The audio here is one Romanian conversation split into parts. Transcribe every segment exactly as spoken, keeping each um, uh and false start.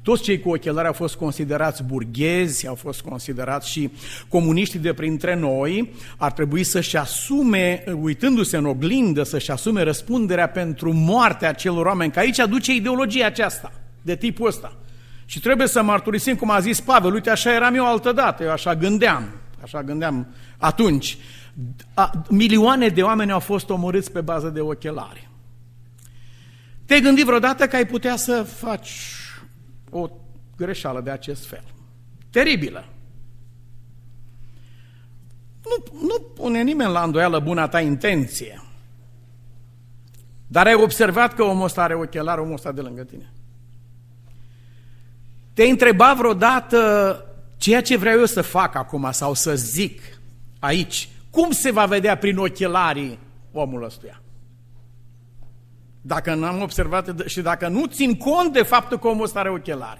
Toți cei cu ochelari au fost considerați burghezi, au fost considerați și comuniștii de printre noi, ar trebui să-și asume, uitându-se în oglindă, să-și asume răspunderea pentru moartea acelor oameni, că aici aduce ideologia aceasta, de tipul ăsta. Și trebuie să mărturisim, cum a zis Pavel, uite, așa eram eu altădată, eu așa gândeam, așa gândeam atunci. A, milioane de oameni au fost omorâți pe bază de ochelari. Te-ai gândit vreodată că ai putea să faci o greșeală de acest fel? Teribilă. Nu, nu pune nimeni la îndoială buna ta intenție. Dar ai observat că omul ăsta are ochelari, omul ăsta de lângă tine. Te-ai întrebat vreodată ceea ce vreau eu să fac acum sau să zic aici, cum se va vedea prin ochelarii omul ăstuia? Dacă n-am observat și dacă nu țin cont de faptul că omul ăsta are ochelari,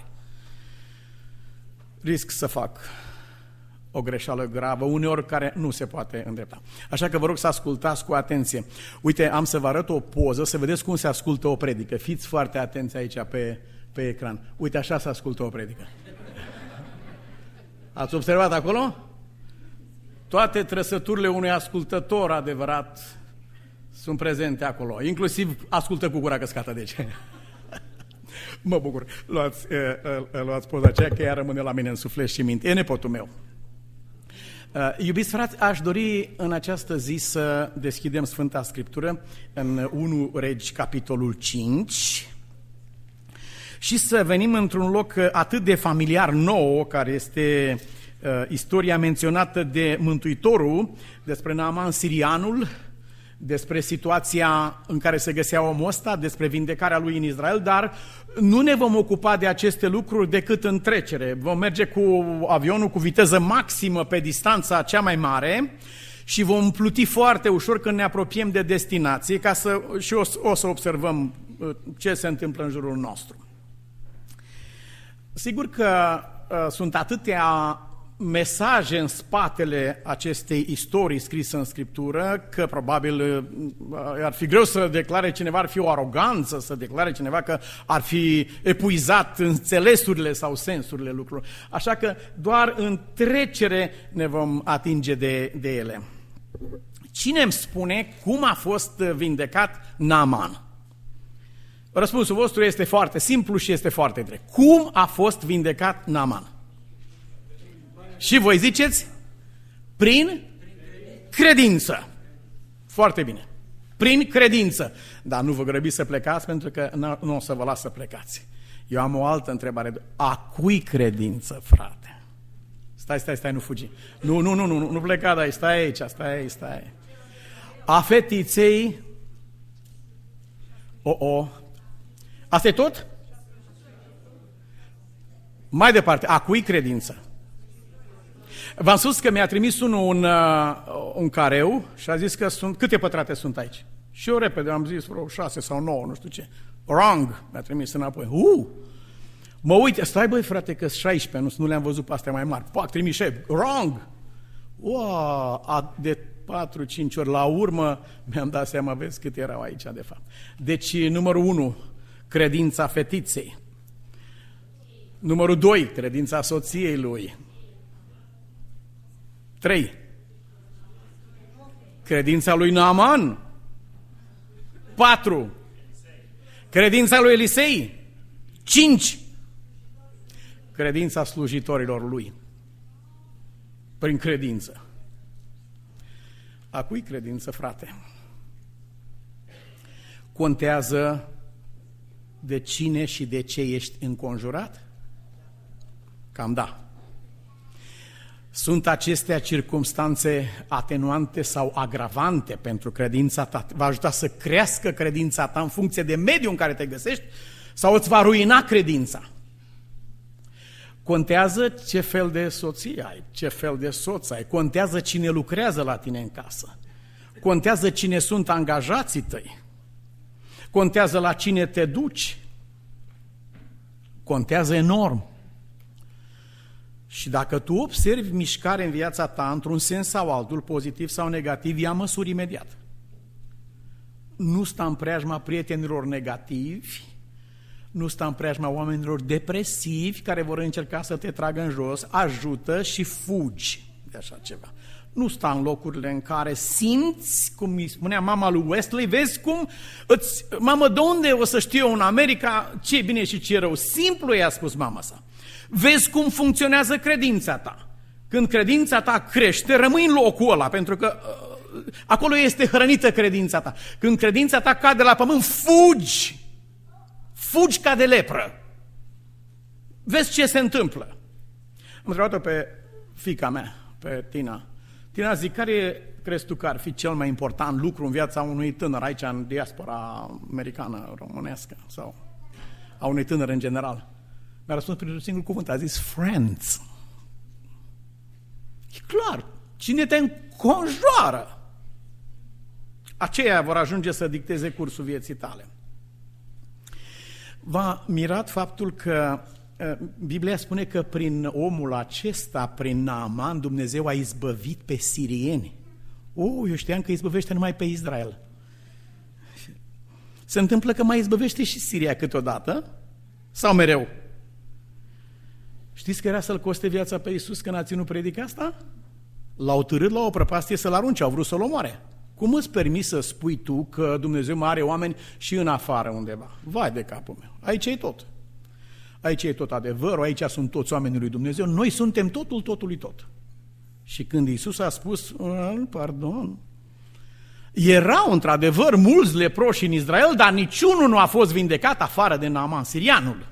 risc să fac o greșeală gravă, uneori care nu se poate îndrepta. Așa că vă rog să ascultați cu atenție. Uite, am să vă arăt o poză, să vedeți cum se ascultă o predică. Fiți foarte atenți aici pe, pe ecran. Uite, așa se ascultă o predică. Ați observat acolo? Toate trăsăturile unui ascultător adevărat sunt prezente acolo, inclusiv ascultă cu gura căscată, deci. Mă bucur, luați, luați poza aceea, că ea rămâne la mine în suflet și minte. E nepotul meu. Iubiți frați, aș dori în această zi să deschidem Sfânta Scriptură în unu Regi, capitolul cinci, și să venim într-un loc atât de familiar nouă, care este uh, istoria menționată de Mântuitorul despre Naaman sirianul, despre situația în care se găsea omul ăsta, despre vindecarea lui în Israel, dar nu ne vom ocupa de aceste lucruri decât în trecere. Vom merge cu avionul cu viteză maximă pe distanța cea mai mare și vom pluti foarte ușor când ne apropiem de destinație, ca să, și o, o să observăm ce se întâmplă în jurul nostru. Sigur că uh, sunt atâtea mesaje în spatele acestei istorii scrise în Scriptură, că probabil uh, ar fi greu să declare cineva, ar fi o aroganță să declare cineva că ar fi epuizat înțelesurile sau sensurile lucrurilor. Așa că doar în trecere ne vom atinge de, de ele. Cine îmi spune cum a fost vindecat Naaman? Răspunsul vostru este foarte simplu și este foarte drept. Cum a fost vindecat Naaman? Și voi ziceți? Prin credință. Foarte bine. Prin credință. Dar nu vă grăbiți să plecați, pentru că nu o să vă las să plecați. Eu am o altă întrebare. A cui credință, frate? Stai, stai, stai, nu fugi. Nu, nu, nu, nu, nu pleca, dar stai aici, stai aici, stai. A fetiței. O, o. Asta e tot? Mai departe, a cui credință? V-am spus că mi-a trimis unul un, uh, un careu și a zis că sunt, câte pătrate sunt aici? Și eu repede am zis vreo șase sau nouă, nu știu ce. Wrong, mi-a trimis înapoi. Uh! Mă uit, stai băi frate că sunt șaisprezece, nu, nu le-am văzut pe astea mai mari. Pac, trimis șef, wrong! Wow, de patru cinci ori la urmă mi-am dat seama, vezi câte erau aici de fapt. Deci numărul unu, credința fetiței. Numărul doi, credința soției lui. trei. Credința lui Naaman. patru. Credința lui Elisei. cinci. Credința slujitorilor lui. Prin credință. A cui credință, frate? Contează de cine și de ce ești înconjurat? Cam da. Sunt acestea circumstanțe atenuante sau agravante pentru credința ta? Va ajuta să crească credința ta în funcție de mediul în care te găsești sau îți va ruina credința? Contează ce fel de soție ai, ce fel de soț ai, contează cine lucrează la tine în casă, contează cine sunt angajații tăi, contează la cine te duci, contează enorm. Și dacă tu observi mișcare în viața ta, într-un sens sau altul, pozitiv sau negativ, ia măsuri imediat. Nu sta în preajma prietenilor negativi, nu sta în preajma oamenilor depresivi care vor încerca să te tragă în jos, ajută și fugi de așa ceva. Nu sta în locurile în care simți, cum îi spunea mama lui Wesley, vezi cum, îți, mamă, de unde o să știu eu în America ce e bine și ce e rău? Simplu i-a spus mama sa. Vezi cum funcționează credința ta. Când credința ta crește, rămâi în locul ăla, pentru că uh, acolo este hrănită credința ta. Când credința ta cade la pământ, fugi! Fugi ca de lepră. Vezi ce se întâmplă. Am întrebat-o pe fiica mea, pe Tina. Tina, zic, care crezi tu că ar fi cel mai important lucru în viața unui tânăr aici în diaspora americană, românească, sau a unui tânăr în general? Mi-a răspuns prin un singur cuvânt, a zis friends. E clar, cine te înconjoară, aceia vor ajunge să dicteze cursul vieții tale. V-a mirat faptul că Biblia spune că prin omul acesta, prin Naaman, Dumnezeu a izbăvit pe sirieni. Oh, eu știam că izbăvește numai pe Israel. Se întâmplă că mai izbăvește și Siria câteodată? Sau mereu? Știți că era să-l coste viața pe Iisus când a ținut predica asta? L-au târât la o prăpastie să-l arunce, au vrut să-l omoare. Cum îți permiți să spui tu că Dumnezeu mai are oameni și în afară undeva? Vai de capul meu, aici e tot. Aici e tot adevărul, aici sunt toți oamenii lui Dumnezeu, noi suntem totul, totului tot. Și când Iisus a spus, pardon, erau într-adevăr mulți leproși în Israel, dar niciunul nu a fost vindecat afară de Naaman, sirianul.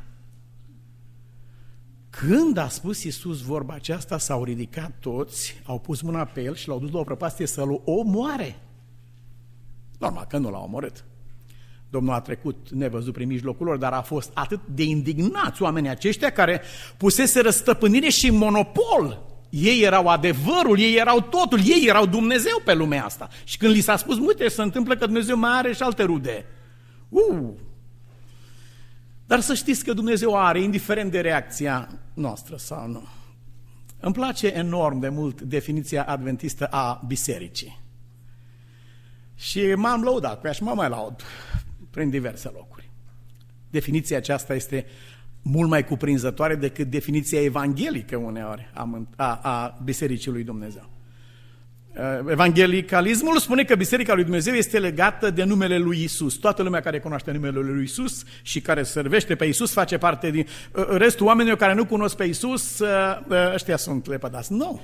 Când a spus Iisus vorba aceasta, s-au ridicat toți, au pus mâna pe el și l-au dus la o prăpastie să-l omoare. Normal că nu l-au omorât. Domnul a trecut nevăzut prin mijlocul lor, dar a fost atât de indignați oamenii aceștia care puseseră stăpânire și monopol. Ei erau adevărul, ei erau totul, ei erau Dumnezeu pe lumea asta. Și când li s-a spus, uite, se întâmplă că Dumnezeu mai are și alte rude. Uh! Dar să știți că Dumnezeu are, indiferent de reacția noastră sau nu. Îmi place enorm de mult definiția adventistă a bisericii. Și m-am lăudat pe ea și mă mai laud prin diverse locuri. Definiția aceasta este mult mai cuprinzătoare decât definiția evanghelică uneori a, a, a Bisericii lui Dumnezeu. Evangelicalismul spune că Biserica lui Dumnezeu este legată de numele lui Isus. Toată lumea care cunoaște numele lui Isus și care servește pe Isus face parte din... Restul oamenilor care nu cunosc pe Isus, ăștia sunt lepădați. Nu.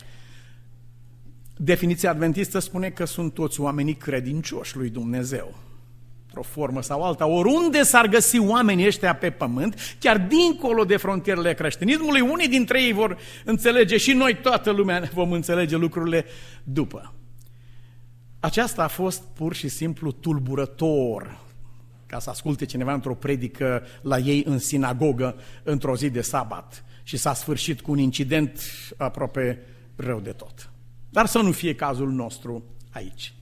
Definiția adventistă spune că sunt toți oamenii credincioși lui Dumnezeu. Într-o formă sau alta, oriunde s-ar găsi oamenii ăștia pe pământ, chiar dincolo de frontierele creștinismului, unii dintre ei vor înțelege și noi, toată lumea, vom înțelege lucrurile după. Aceasta a fost pur și simplu tulburător, ca să asculte cineva într-o predică la ei în sinagogă, într-o zi de sabat, și s-a sfârșit cu un incident aproape rău de tot. Dar să nu fie cazul nostru aici.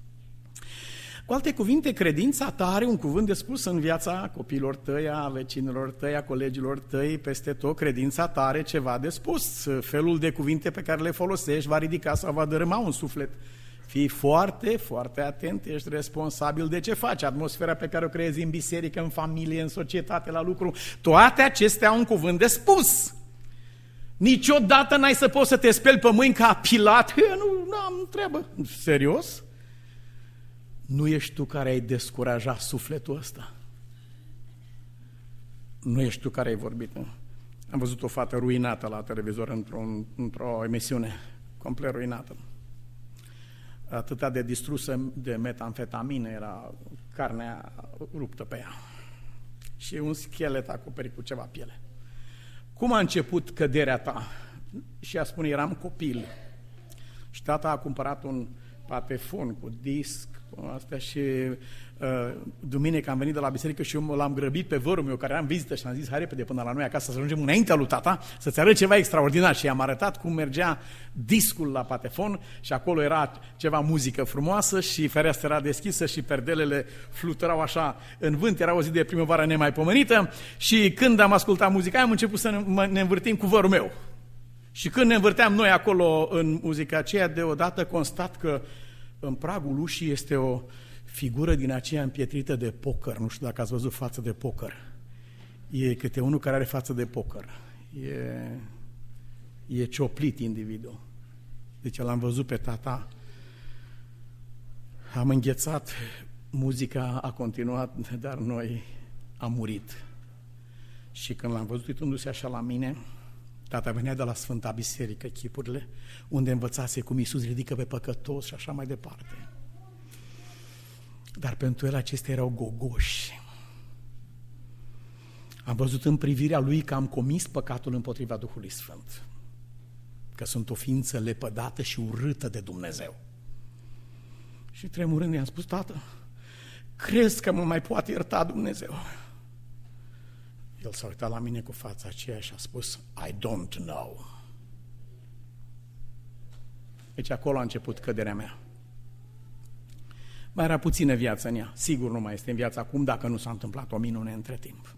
Cu alte cuvinte, credința ta are un cuvânt de spus în viața copiilor tăi, a vecinilor tăi, a colegilor tăi, peste tot. Credința ta are ceva de spus. Felul de cuvinte pe care le folosești va ridica sau va dărâma un suflet. Fii foarte, foarte atent, ești responsabil de ce faci, atmosfera pe care o creezi în biserică, în familie, în societate, la lucru. Toate acestea au un cuvânt de spus. Niciodată n-ai să poți să te speli pe mâini ca Pilat. Nu, n-am treabă. Serios? Nu ești tu care ai descurajat sufletul ăsta? Nu ești tu care ai vorbit. Nu? Am văzut o fată ruinată la televizor într-o, într-o emisiune, complet ruinată. Atâta de distrusă de metamfetamină era carnea ruptă pe ea. Și un schelet acoperit cu ceva piele. Cum a început căderea ta? Și ea spune, eram copil. Și tata a cumpărat un patefon cu disc, cu astea, și uh, duminică am venit de la biserică și eu l-am grăbit pe vărul meu care era în vizită și am zis, hai repede până la noi acasă să ajungem înaintea lui tata, să-ți arăt ceva extraordinar. Și i-am arătat cum mergea discul la patefon și acolo era ceva muzică frumoasă și fereastra era deschisă și perdelele fluturau așa în vânt, era o zi de primăvară nemaipomenită și când am ascultat muzica am început să ne, ne învârtim cu vărul meu. Și când ne învârteam noi acolo în muzica aceea, deodată constat că în pragul ușii este o figură din aceea împietrită de poker. Nu știu dacă ați văzut față de poker. E câte unul care are față de poker. E, e cioplit individul. Deci l-am văzut pe tata, am înghețat, muzica a continuat, dar noi am murit. Și când l-am văzut uitându-se așa la mine, tata venea de la Sfânta Biserică, chipurile, unde învățase cum Iisus ridică pe păcătos și așa mai departe. Dar pentru el acestea erau gogoși. Am văzut în privirea lui că am comis păcatul împotriva Duhului Sfânt, că sunt o ființă lepădată și urâtă de Dumnezeu. Și tremurând i-am spus: tată, crezi că mă mai poate ierta Dumnezeu? El s-a uitat la mine cu fața aceea și a spus: I don't know. Deci acolo a început căderea mea. Mai era puțină viață în ea. Sigur nu mai este în viață acum, dacă nu s-a întâmplat o minune între timp.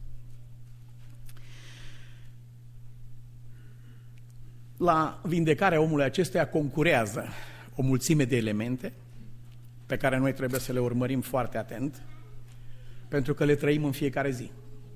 La vindecarea omului acestuia concurează o mulțime de elemente pe care noi trebuie să le urmărim foarte atent, pentru că le trăim în fiecare zi.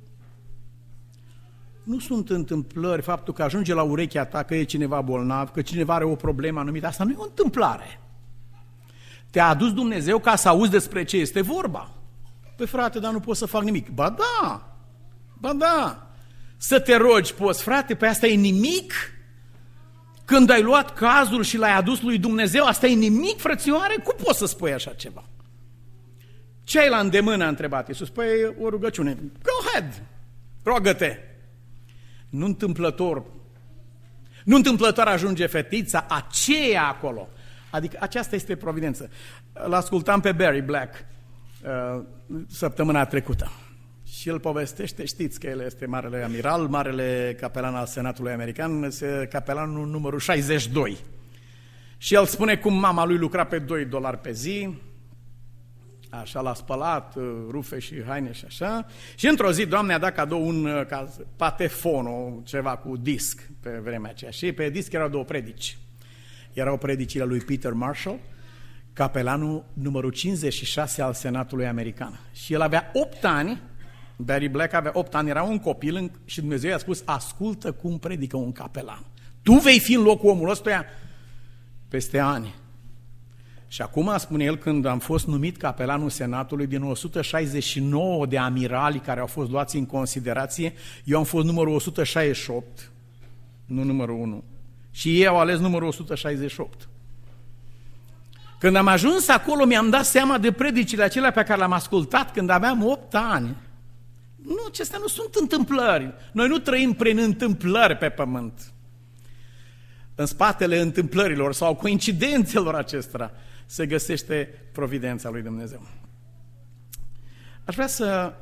Nu sunt întâmplări, faptul că ajunge la urechea ta că e cineva bolnav, că cineva are o problemă anumită, asta nu e o întâmplare. Te-a adus Dumnezeu ca să auzi despre ce este vorba. Păi frate, dar nu pot să fac nimic. Ba da, ba da, să te rogi poți, frate, pe asta e nimic? Când ai luat cazul și l-ai adus lui Dumnezeu, asta e nimic, frățioare? Cum poți să spui așa ceva? Ce ai la îndemână, a întrebat Iisus? Păi o rugăciune. Go ahead, rogă-te. Nu întâmplător, nu întâmplător ajunge fetița aceea acolo. Adică aceasta este providență. L-ascultam pe Barry Black uh, săptămâna trecută. Și el povestește, știți că el este marele amiral, marele capelan al Senatului American, este capelanul numărul șaizeci și doi. Și el spune cum mama lui lucra pe doi dolari pe zi, așa l-a spălat, rufe și haine și așa. Și într-o zi, Doamne a dat cadou un patefon, ceva cu disc pe vremea aceea. Și pe disc erau două predici. Erau predicile lui Peter Marshall, capelanul numărul cincizeci și șase al Senatului American. Și el avea opt ani, Barry Black avea opt ani, era un copil și Dumnezeu i-a spus: ascultă cum predică un capelan. Tu vei fi în locul omului ăsta peste ani. Și acum, spune el, când am fost numit capelanul Senatului, din o sută șaizeci și nouă de amirali care au fost luați în considerație, eu am fost numărul o sută șaizeci și opt, nu numărul unu. Și ei au ales numărul o sută șaizeci și opt. Când am ajuns acolo, mi-am dat seama de predicile acelea pe care le-am ascultat când aveam opt ani. Nu, acestea nu sunt întâmplări. Noi nu trăim prin întâmplări pe pământ. În spatele întâmplărilor sau coincidențelor acestora se găsește providența lui Dumnezeu. Aș vrea să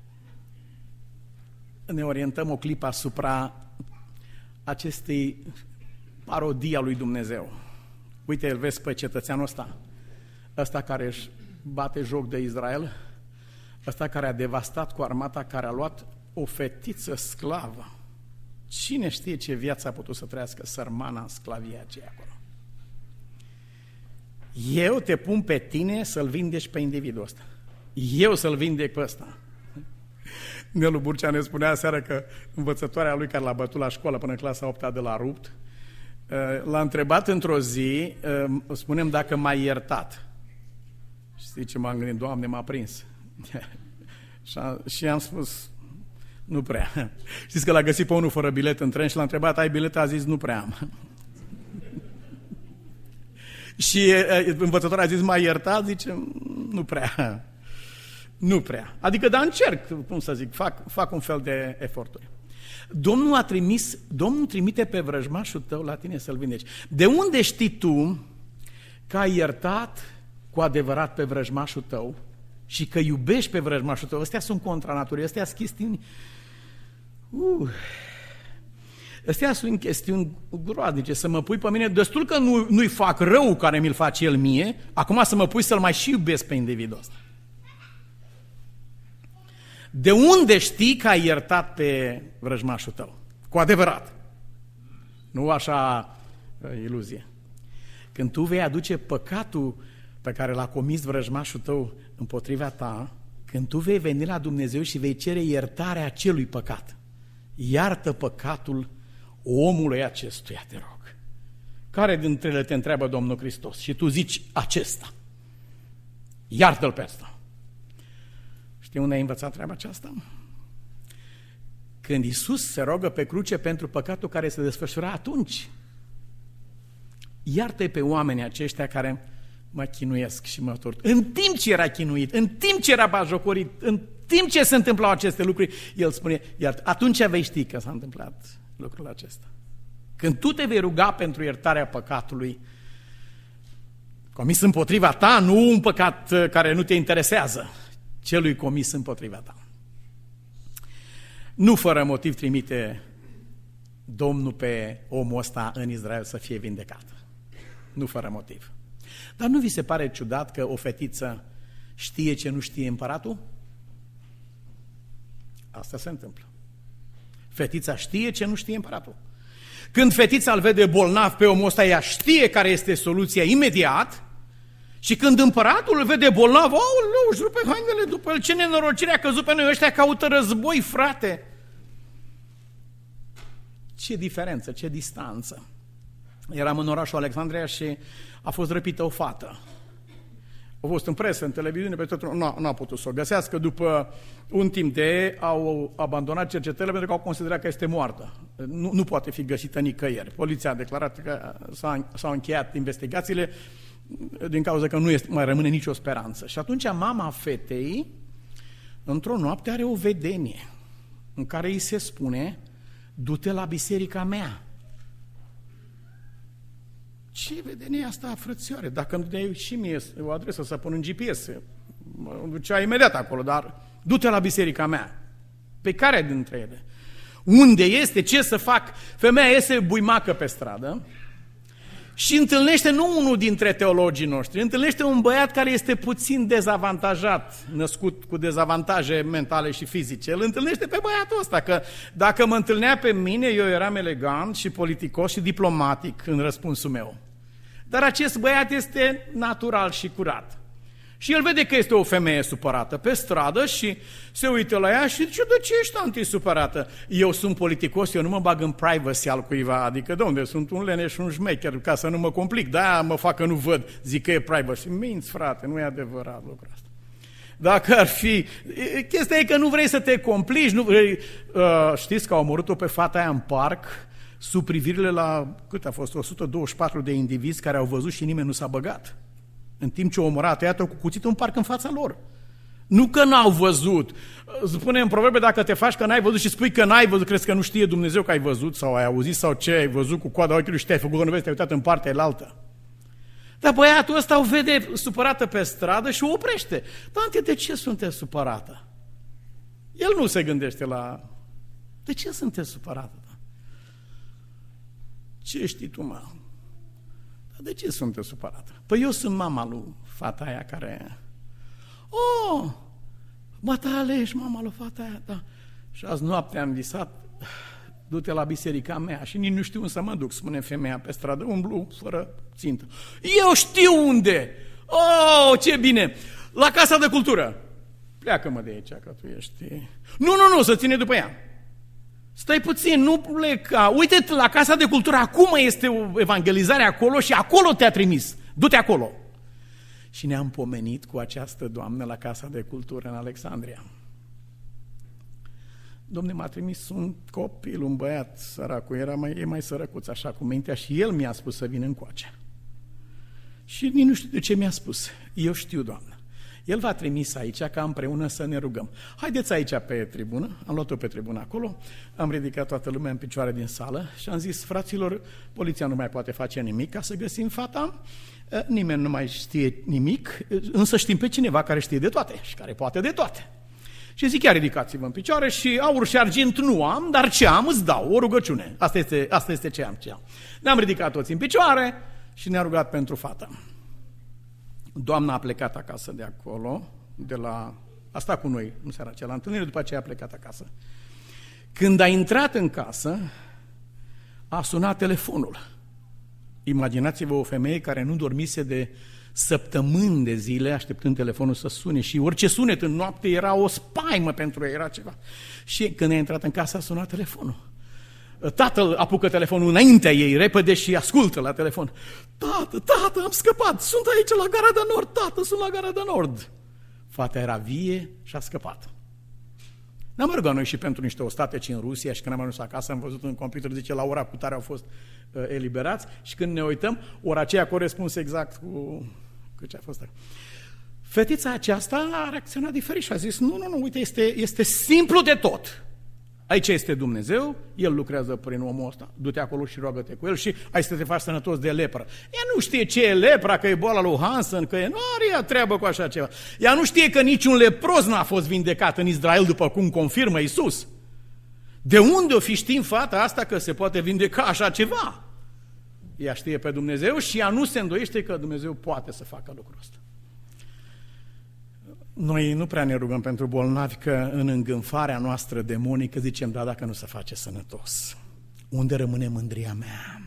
ne orientăm o clipă asupra acestei parodii a lui Dumnezeu. Uite, îl vezi pe cetățeanul ăsta, ăsta care își bate joc de Israel, ăsta care a devastat cu armata, care a luat o fetiță sclavă. Cine știe ce viață a putut să trăiască sărmana în sclavia aceea acolo? Eu te pun pe tine să-l vindeci pe individul ăsta. Eu să-l vindec pe ăsta. Nelu Burcea ne spunea aseară că învățătoarea lui care l-a bătut la școală până în clasa a opta de la rupt, l-a întrebat într-o zi, spunem, dacă m-ai iertat. Știi ce m-am gândit? Doamne, m-a prins. Și am spus, nu prea. Știți că l-a găsit pe unul fără bilet în tren și l-a întrebat, ai bilet? A zis, nu prea am. Și învățătorul a zis, m-ai iertat? Zice, nu prea. Nu prea. Adică, dar încerc, cum să zic, fac, fac un fel de eforturi. Domnul a trimis, Domnul trimite pe vrăjmașul tău la tine să-l vindeci. De unde știi tu că ai iertat cu adevărat pe vrăjmașul tău și că iubești pe vrăjmașul tău? Astea sunt contra naturii, astea sunt chestiuni... Uh. Astea sunt chestiuni groaznice, să mă pui pe mine, destul că nu, nu-i fac rău care mi-l face el mie, acum să mă pui să-l mai și iubesc pe individul ăsta. De unde știi că ai iertat pe vrăjmașul tău? Cu adevărat. Nu așa iluzie. Când tu vei aduce păcatul pe care l-a comis vrăjmașul tău împotriva ta, Când tu vei veni la Dumnezeu și vei cere iertarea acelui păcat, iartă păcatul omului acestuia, te rog. Care dintre ele te întreabă Domnul Hristos? Și tu zici acesta. Iartă-l pe ăsta. Știi unde ai învățat treaba aceasta? Când Iisus se rogă pe cruce pentru păcatul care se desfășura atunci. Iartă-i pe oamenii aceștia care mă chinuiesc și mă tort. În timp ce era chinuit, în timp ce era batjocorit, în timp ce se întâmplau aceste lucruri, El spune, iartă. Atunci vei ști că s-a întâmplat lucrul acesta. Când tu te vei ruga pentru iertarea păcatului comis împotriva ta, nu un păcat care nu te interesează, celui comis împotriva ta. Nu fără motiv trimite Domnul pe omul ăsta în Israel să fie vindecat. Nu fără motiv. Dar nu vi se pare ciudat că o fetiță știe ce nu știe împăratul? Asta se întâmplă. Fetița știe ce nu știe împăratul. Când fetița îl vede bolnav pe omul ăsta, ea știe care este soluția imediat. Și când împăratul îl vede bolnav, aoleu, își rupe hainele după el, ce nenorocire a căzut pe noi, ăștia caută război, frate. Ce diferență, ce distanță. Eram în orașul Alexandria și a fost răpită o fată. A fost în presă, în televiziune, pe tot, nu a putut să o găsească. După un timp de au abandonat cercetările pentru că au considerat că este moartă. Nu, nu poate fi găsită nicăieri. Poliția a declarat că s-au încheiat investigațiile din cauza că nu este, mai rămâne nicio speranță. Și atunci mama fetei, într-o noapte, are o vedenie în care îi se spune, du-te la biserica mea. Ce vedenie asta, frățioare? Dacă îmi dai și mie o adresă să pun în G P S, mă ducea imediat acolo, dar du-te la biserica mea. Pe care dintre ele? Unde este? Ce să fac? Femeia iese buimacă pe stradă și întâlnește nu unul dintre teologii noștri, întâlnește un băiat care este puțin dezavantajat, născut cu dezavantaje mentale și fizice. Îl întâlnește pe băiatul ăsta, că dacă mă întâlnea pe mine, eu eram elegant și politicos și diplomatic în răspunsul meu. Dar acest băiat este natural și curat. Și el vede că este o femeie supărată pe stradă și se uită la ea și zice, de ce ești anti-supărată? Eu sunt politicos, eu nu mă bag în privacy al cuiva, adică de unde? Sunt un lene și un șmecher, ca să nu mă complic, de-aia mă fac că nu văd, zic că e privacy. Minți, frate, nu e adevărat lucrul ăsta. Dacă ar fi, chestia e că nu vrei să te complici, nu vrei, uh, știți că au omorât-o pe fata aia în parc, sub privirile la, cât a fost, o sută douăzeci și patru de indivizi care au văzut și nimeni nu s-a băgat. În timp ce o omora, a tăiat-o cu cuțitul în parc în fața lor. Nu că n-au văzut. Spune în proverbe, dacă te faci că n-ai văzut și spui că n-ai văzut, crezi că nu știe Dumnezeu că ai văzut sau ai auzit sau ce ai văzut cu coada ochiului și te-ai făcut că nu vezi, te-ai uitat în partea elaltă. Dar băiatul ăsta o vede supărată pe stradă și o oprește. Tante, de ce sunteți supărată? El nu se gândește la... De ce sunteți supărată? Ce știi tu, mă? De ce sunteți supărată? Păi eu sunt mama lui fata aia care... Oh, mă, tale, ești mama lui fata aia, da. Și azi noapte am visat, du-te la biserica mea și nici nu știu unde să mă duc, spune femeia pe stradă, umblu fără țintă. Eu știu unde! Oh, ce bine! La Casa de Cultură! Pleacă-mă de aici, că tu ești... Nu, nu, nu, să ține după ea. Stai puțin, nu pleca. Uite-te la Casa de Cultură, acum este o evangelizare acolo și acolo te-a trimis. Du-te acolo. Și ne-am pomenit cu această doamnă la Casa de Cultură în Alexandria. Dom'le, m-a trimis un copil, un băiat săracul, era mai, e mai sărăcuț așa cu mintea și el mi-a spus să vin încoace. Și nici nu știu de ce mi-a spus. Eu știu, doamnă. El v-a trimis aici ca împreună să ne rugăm. Haideți aici pe tribună, am luat-o pe tribună acolo, am ridicat toată lumea în picioare din sală și am zis, fraților, poliția nu mai poate face nimic ca să găsim fata, nimeni nu mai știe nimic, însă știm pe cineva care știe de toate și care poate de toate. Și zic, chiar ridicați-vă în picioare și aur și argint nu am, dar ce am îți dau, o rugăciune. Asta este, asta este ce am, ce am. Ne-am ridicat toți în picioare și ne-a rugat pentru fata. Doamna a plecat acasă de acolo, de la... a stat cu noi în seara aceea la întâlnire, după aceea a plecat acasă. Când a intrat în casă, a sunat telefonul. Imaginați-vă o femeie care nu dormise de săptămâni de zile așteptând telefonul să sune și orice sunet în noapte era o spaimă pentru ei, era ceva. Și când a intrat în casă a sunat telefonul. Tatăl apucă telefonul înaintea ei, repede, și ascultă la telefon. Tată, tată, am scăpat, sunt aici la Gara de Nord, tată, sunt la Gara de Nord. Fata era vie și a scăpat. Ne-am rugat noi și pentru niște ostateci în Rusia și când am ajuns acasă am văzut în computer, zice, la ora cu tare au fost uh, eliberați și când ne uităm, ora aceea corespuns exact cu, cu ce a fost. Fetița aceasta a reacționat diferit și a zis, nu, nu, nu, uite, este, este simplu de tot. Aici este Dumnezeu, El lucrează prin omul ăsta, du-te acolo și roagă-te cu El și ai să te faci sănătos de lepră. Ea nu știe ce e lepra, că e boala lui Hansen, că e... nu are ea treabă cu așa ceva. Ea nu știe că niciun lepros n-a fost vindecat în Israel, după cum confirmă Iisus. De unde o fi știm fata asta că se poate vindeca așa ceva? Ea știe pe Dumnezeu și ea nu se îndoiește că Dumnezeu poate să facă lucrul ăsta. Noi nu prea ne rugăm pentru bolnavi, că în îngânfarea noastră demonică zicem, da, dacă nu se face sănătos. Unde rămâne mândria mea?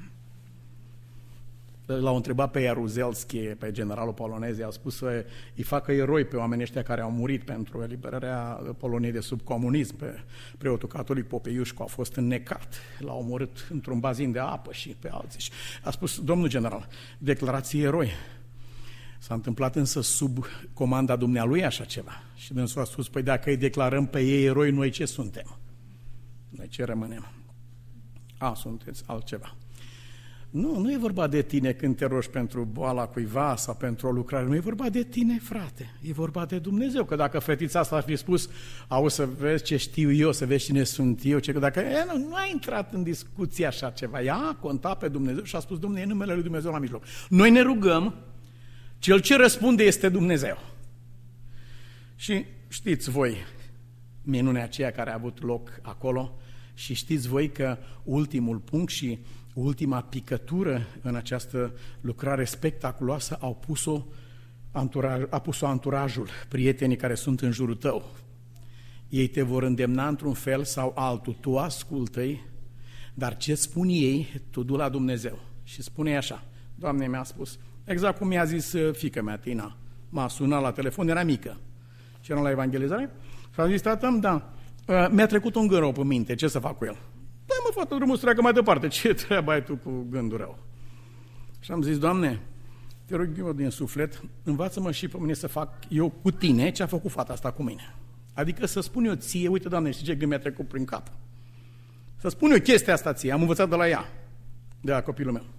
L-au întrebat pe Jaruzelski, pe generalul polonez, i-au spus să îi facă eroi pe oamenii ăștia care au murit pentru eliberarea Poloniei de sub comunism. Pe preotul catolic Popeiușcu a fost înnecat, l-a omorât într-un bazin de apă și pe alții. A spus, domnul general, declarați eroi. S-a întâmplat însă sub comanda dumnealui așa ceva. Și dânsul a spus, păi dacă îi declarăm pe ei eroi, noi ce suntem? Noi ce rămânem? A, sunteți altceva. Nu, nu e vorba de tine când te rogi pentru boala cuiva sau pentru o lucrare, nu e vorba de tine, frate, e vorba de Dumnezeu, că dacă fetița asta ar fi spus, auzi să vezi ce știu eu, să vezi cine sunt eu, ce... dacă e, nu, nu a intrat în discuție așa ceva, ea a contat pe Dumnezeu și a spus, Dumnezeu, e numele lui Dumnezeu la mijloc. Noi ne rugăm, cel ce răspunde este Dumnezeu. Și știți voi minunea aceea care a avut loc acolo și știți voi că ultimul punct și ultima picătură în această lucrare spectaculoasă au pus-o anturaj, a pus-o anturajul, prietenii care sunt în jurul tău. Ei te vor îndemna într-un fel sau altul, tu ascultă-i, dar ce spun ei, tu du la Dumnezeu. Și spune așa, Doamne mi-a spus, exact cum mi-a zis fiica mea, Tina, m-a sunat la telefon, era mică, și era la evangelizare, și a zis, tată, da, mi-a trecut un gând rău pe minte, ce să fac cu el? Păi mă, fată, drumul să treacă mai departe, ce treabă ai tu cu gândul rău? Și am zis, Doamne, te rog eu din suflet, învață-mă și pe mine să fac eu cu tine ce a făcut fata asta cu mine. Adică să spun eu ție, uite, Doamne, știi ce gând mi-a trecut prin cap? Să spun eu chestia asta ție, am învățat de la ea, de la copilul meu.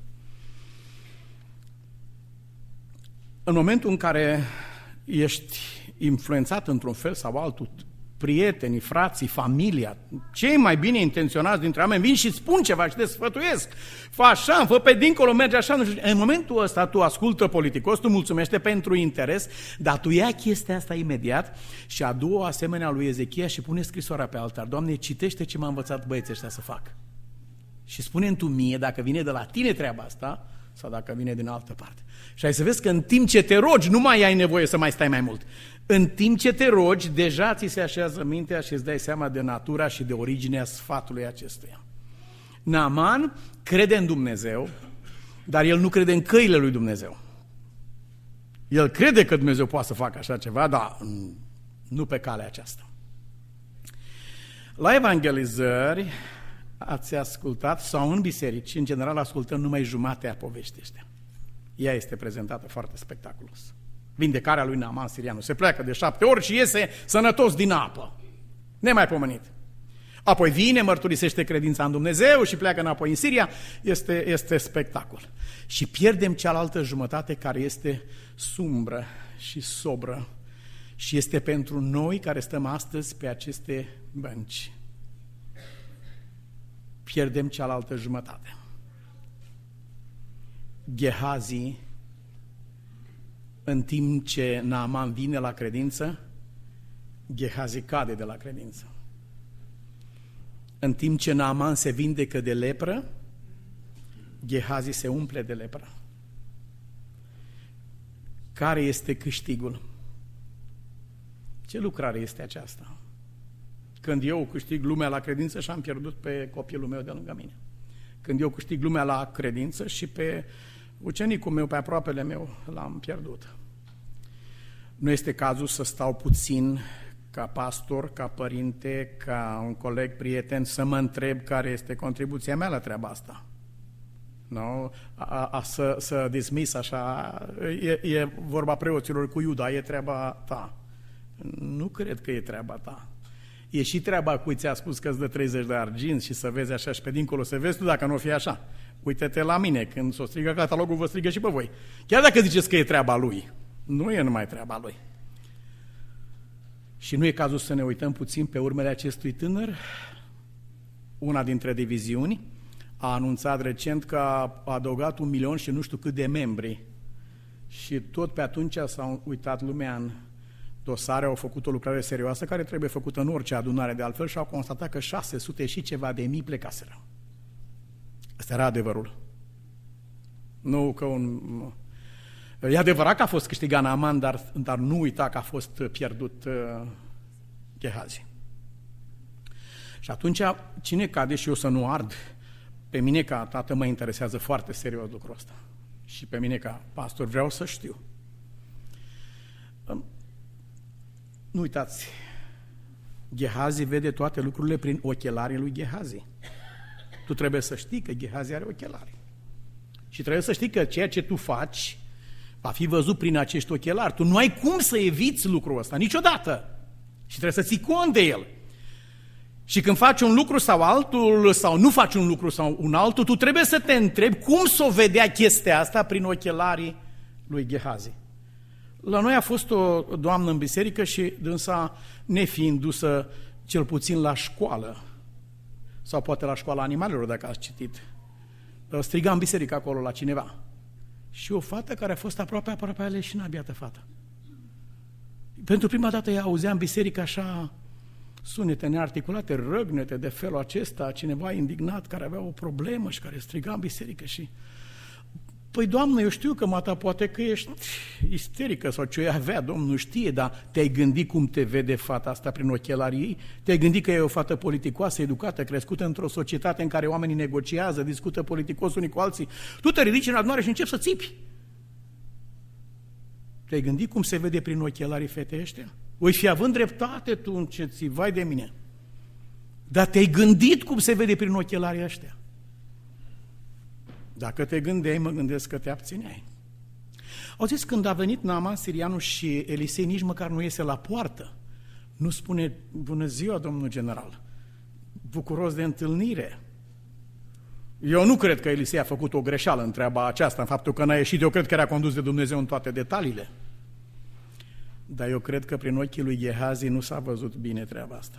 În momentul în care ești influențat într-un fel sau altul, prietenii, frații, familia, cei mai bine intenționați dintre oameni vin și spun ceva și te sfătuiesc. Fă așa, fă pe dincolo, merge așa. Nu știu. În momentul ăsta tu ascultă politicos, tu mulțumește pentru interes, dar tu ia chestia asta imediat și adu-o asemenea lui Ezechia și pune scrisoarea pe altar. Doamne, citește ce m-a învățat băieții ăștia să fac. Și spune-mi tu mie dacă vine de la tine treaba asta sau dacă vine din altă parte. Și ai să vezi că în timp ce te rogi, nu mai ai nevoie să mai stai mai mult. În timp ce te rogi, deja ți se așează mintea și îți dai seama de natura și de originea sfatului acestuia. Naaman crede în Dumnezeu, dar el nu crede în căile lui Dumnezeu. El crede că Dumnezeu poate să facă așa ceva, dar nu pe calea aceasta. La evangelizări ați ascultat, sau în biserici, în general ascultăm numai jumatea poveștii astea. Ea este prezentată foarte spectaculos. Vindecarea lui Naaman sirianul. Se pleacă de șapte ori și iese sănătos din apă. Nemaipomenit. Apoi vine, mărturisește credința în Dumnezeu și pleacă înapoi în Siria. Este, este spectacol. Și pierdem cealaltă jumătate care este sumbră și sobră și este pentru noi care stăm astăzi pe aceste bănci. Pierdem cealaltă jumătate. Gehazi, în timp ce Naaman vine la credință, Gehazi cade de la credință. În timp ce Naaman se vindecă de lepră, Gehazi se umple de lepră. Care este câștigul? Ce lucrare este aceasta? Când eu câștig lumea la credință și am pierdut pe copilul meu de lângă mine. Când eu câștig lumea la credință și pe Ucenicul meu, pe aproapele meu, l-am pierdut. Nu este cazul să stau puțin ca pastor, ca părinte, ca un coleg, prieten, să mă întreb care este contribuția mea la treaba asta. No? A, a, să, să dismis așa, e, e vorba preoților cu Iuda, e treaba ta. Nu cred că e treaba ta. E și treaba cui ți-a spus că îți dă treizeci de arginți și să vezi așa și pe dincolo să vezi tu dacă nu o fi așa. Uite-te la mine, când s-o strigă catalogul, vă strigă și pe voi. Chiar dacă ziceți că e treaba lui, nu e numai treaba lui. Și nu e cazul să ne uităm puțin pe urmele acestui tânăr? Una dintre diviziuni a anunțat recent că a adăugat un milion și nu știu cât de membri. Și tot pe atunci s-a uitat lumea în dosare, au făcut o lucrare serioasă care trebuie făcută în orice adunare de altfel și au constatat că șase sute și ceva de mii plecaseră. Asta era adevărul. Nu că un... E adevărat că a fost câștigat Naaman, dar, dar nu uita că a fost pierdut uh, Gehazi. Și atunci, cine cade și eu să nu ard? Pe mine ca tată mă interesează foarte serios lucrul ăsta. Și pe mine ca pastor vreau să știu. Nu uitați, Gehazi vede toate lucrurile prin ochelarii lui Gehazi. Tu trebuie să știi că Gehazi are ochelari. Și trebuie să știi că ceea ce tu faci va fi văzut prin acești ochelari. Tu nu ai cum să eviți lucrul ăsta, niciodată. Și trebuie să ții cont de el. Și când faci un lucru sau altul, sau nu faci un lucru sau un altul, tu trebuie să te întrebi cum s-o vedea chestia asta prin ochelarii lui Gehazi. La noi a fost o doamnă în biserică și dânsa, nefiind dusă cel puțin la școală, sau poate la școala animalelor, dacă ați citit, striga în biserică acolo la cineva. Și o fată care a fost aproape, aproape aleșina, biată fată. Pentru prima dată ea auzea în biserică așa sunete nearticulate, răgnete de felul acesta, cineva indignat care avea o problemă și care striga în biserică și... Păi, Doamnă, eu știu că, mata, poate că ești isterică sau ce avea, Domnul știe, dar te-ai gândit cum te vede fata asta prin ochelarii ei? Te-ai gândit că e o fată politicoasă, educată, crescută într-o societate în care oamenii negociază, discută politicos unii cu alții? Tu te ridici în adunare și începi să țipi. Te-ai gândit cum se vede prin ochelarii fetei ăștia? Oi fi având dreptate tu în ce ții, vai de mine. Dar te-ai gândit cum se vede prin ochelarii ăștia? Dacă te gândeai, mă gândesc că te abțineai. Auziți, când a venit Naaman sirianul și Elisei nici măcar nu iese la poartă, nu spune, bună ziua, domnul general, bucuros de întâlnire. Eu nu cred că Elisei a făcut o greșeală în treaba aceasta, în faptul că n-a ieșit, eu cred că era condus de Dumnezeu în toate detaliile. Dar eu cred că prin ochii lui Gehazi nu s-a văzut bine treaba asta.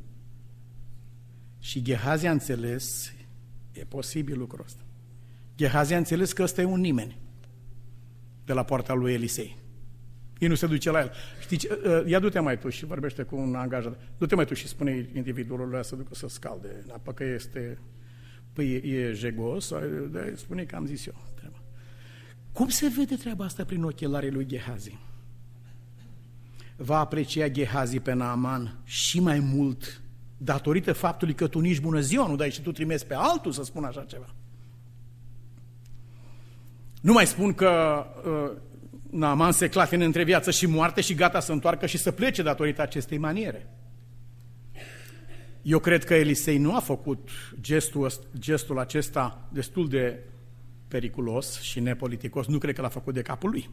Și Gehazi a înțeles, e posibil lucrul ăsta. Gehazi a înțeles că ăsta e un nimeni de la poarta lui Elisei. El nu se duce la el. Știi, ia du-te mai tu și vorbește cu un angajat. Du-te mai tu și spune individului ăla să ducă să scalde în apă, că este, păi e jegos, spune că am zis eu. Cum se vede treaba asta prin ochelarii lui Gehazi? Va aprecia Gehazi pe Naaman și mai mult datorită faptului că tu nici bună ziua nu dai și tu trimezi pe altul să spună așa ceva. Nu mai spun că uh, Naaman se clatină între viață și moarte și gata să întoarcă și să plece datorită acestei maniere. Eu cred că Elisei nu a făcut gestul, gestul acesta destul de periculos și nepoliticos, nu cred că l-a făcut de capul lui.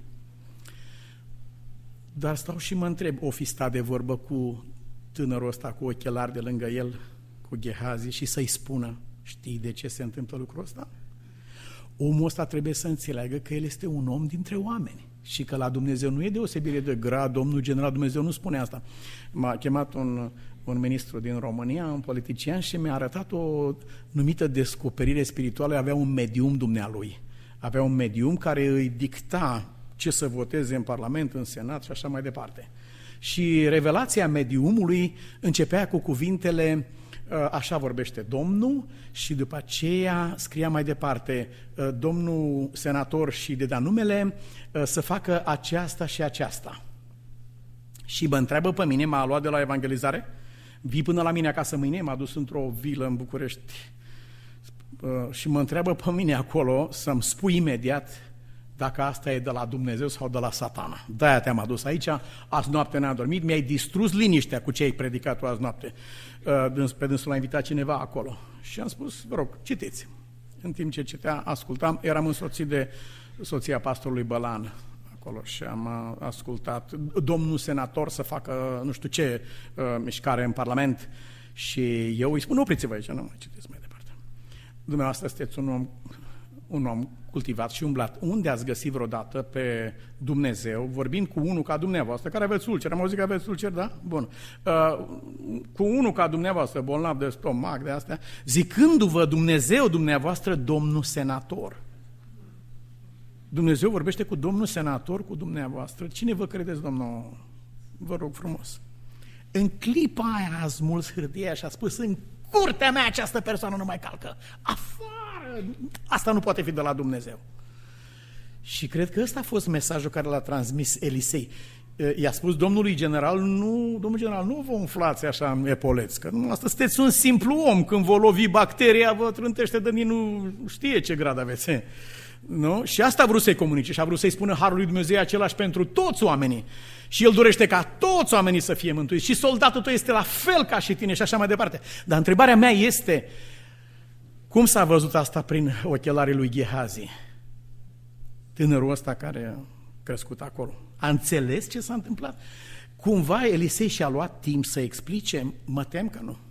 Dar stau și mă întreb, o fi stat de vorbă cu tânărul ăsta cu ochelari de lângă el, cu Gehazi, și să-i spună, știi de ce se întâmplă lucrul ăsta? Omul ăsta trebuie să înțeleagă că el este un om dintre oameni și că la Dumnezeu nu e deosebire de grad, domnul general, Dumnezeu nu spune asta. M-a chemat un, un ministru din România, un politician, și mi-a arătat o numită descoperire spirituală, avea un medium dumnealui. Avea un medium care îi dicta ce să voteze în Parlament, în Senat și așa mai departe. Și revelația mediumului începea cu cuvintele așa vorbește Domnul și după aceea scria mai departe domnul senator și de da numele să facă aceasta și aceasta. Și mă întreabă pe mine, m-a luat de la evangelizare, vii până la mine acasă mâine, m-a dus într-o vilă în București și mă întreabă pe mine acolo să-mi spui imediat dacă asta e de la Dumnezeu sau de la Satana. De-aia te-am adus aici, azi noapte n-am dormit, mi-ai distrus liniștea cu ce ai predicat tu azi noapte. Pe dânsul l-a invitat cineva acolo și am spus, vă rog, citiți. În timp ce citea, ascultam, eram însoțit de soția pastorului Bălan acolo și am ascultat domnul senator să facă nu știu ce uh, mișcare în Parlament și eu îi spun, opriți-vă aici, nu mai citiți mai departe. Dumneavoastră sunteți un om, un om cultivat și umblat. Unde ați găsit vreodată pe Dumnezeu, vorbind cu unul ca dumneavoastră, care aveți ulceri? Am auzit că aveți ulceri, da? Bun. Uh, cu unul ca dumneavoastră, bolnav de stomac, de astea, zicându-vă Dumnezeu, dumneavoastră, domnul senator. Dumnezeu vorbește cu domnul senator, cu dumneavoastră. Cine vă credeți, domnul? Vă rog frumos. În clipa aia a smuls hârtia și a spus, în curtea mea această persoană nu mai calcă. Afară! Asta nu poate fi de la Dumnezeu. Și cred că ăsta a fost mesajul care l-a transmis Elisei. I-a spus domnului general, nu, domnul general, nu vă umflați așa în epoleți, că nu, asta sunteți un simplu om, când vă lovi bacteria, vă trântește de mine, nu știe ce grad aveți. Nu? Și asta a vrut să-i comunice și a vrut să-i spună harul lui Dumnezeu același pentru toți oamenii. Și el dorește ca toți oamenii să fie mântuiți. Și soldatul tău este la fel ca și tine și așa mai departe. Dar întrebarea mea este, cum s-a văzut asta prin ochelarii lui Gehazi? Tânărul ăsta care a crescut acolo. A înțeles ce s-a întâmplat? Cumva Elisei și-a luat timp să explice? Mă tem că nu.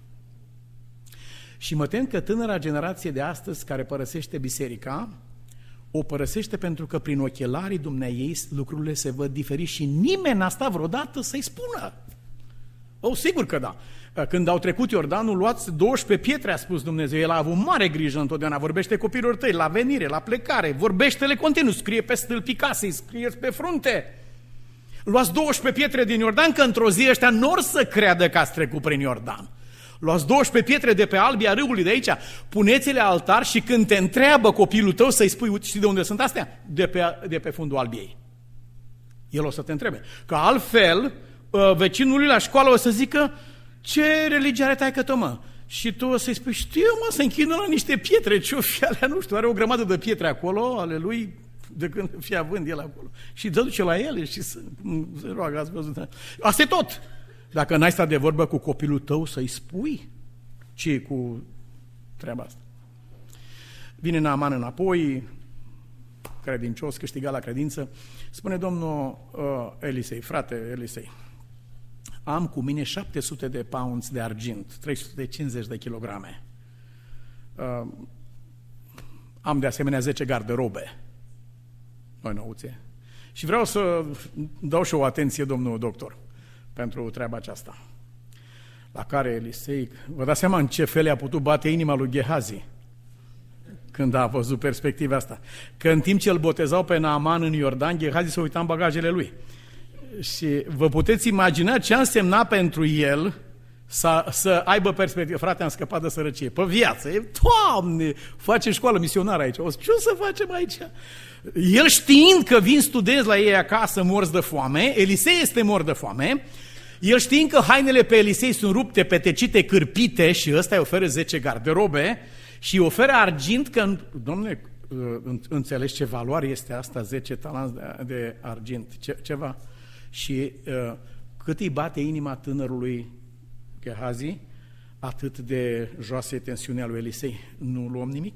Și mă tem că tânăra generație de astăzi care părăsește biserica, o părăsește pentru că prin ochelarii dumneaei lucrurile se văd diferit și nimeni n-a stat vreodată să-i spună. O, sigur că da. Când au trecut Iordanul, luați douăsprezece pietre, a spus Dumnezeu. El a avut mare grijă întotdeauna. Vorbește copilor tăi, la venire, la plecare. Vorbește-le continuu, scrie pe stâlpii casei, scrie pe frunte. Luați douăsprezece pietre din Iordan, că într-o zi ăștia n-or să creadă că ați trecut prin Iordan. Luați douăsprezece pietre de pe albia râului de aici, puneți-le altar și când te întreabă copilul tău să-i spui, uite, știi de unde sunt astea? De pe, de pe fundul albiei. El o să te întrebe. Că altfel, vecinul lui la școală o să zică, ce religie are taică-tău, mă? Și tu o să-i spui, știu, mă, se închină la niște pietre, ce-o fi alea, nu știu, are o grămadă de pietre acolo, ale lui, de când fie având el acolo. Și dă duce la ele și se, se roagă, ați văzut. Asta e tot. Dacă n-ai stat de vorbă cu copilul tău să-i spui ce cu treaba asta. Vine Naaman înapoi, credincios, câștigat la credință, spune domnul uh, Elisei, frate Elisei, am cu mine șapte sute de pounds de argint, trei sute cincizeci de kilograme. Uh, am de asemenea zece garderobe. Noi nouțe. Și vreau să dau și o atenție, domnul doctor, pentru treaba aceasta. La care Elisei, vă dați seama în ce fel a putut bate inima lui Gehazi când a văzut perspectiva asta. Că în timp ce îl botezau pe Naaman în Iordan, Gehazi se uita în bagajele lui. Și vă puteți imagina ce a însemnat pentru el să, să aibă perspectivă. Frate, am scăpat de sărăcie. Pe viață. E, Doamne, face școală misionară aici. O, ce o să facem aici? El știind că vin studenți la ei acasă morți de foame, Elisei este mort de foame, el știind că hainele pe Elisei sunt rupte, petecite, cârpite și ăsta îi oferă zece garderobe și îi oferă argint că, dom'le, înțelegi ce valoare este asta, zece talanți de, de argint, ce, ceva. Și uh, cât îi bate inima tânărului Gehazi, atât de joasă e tensiunea lui Elisei. Nu luăm nimic?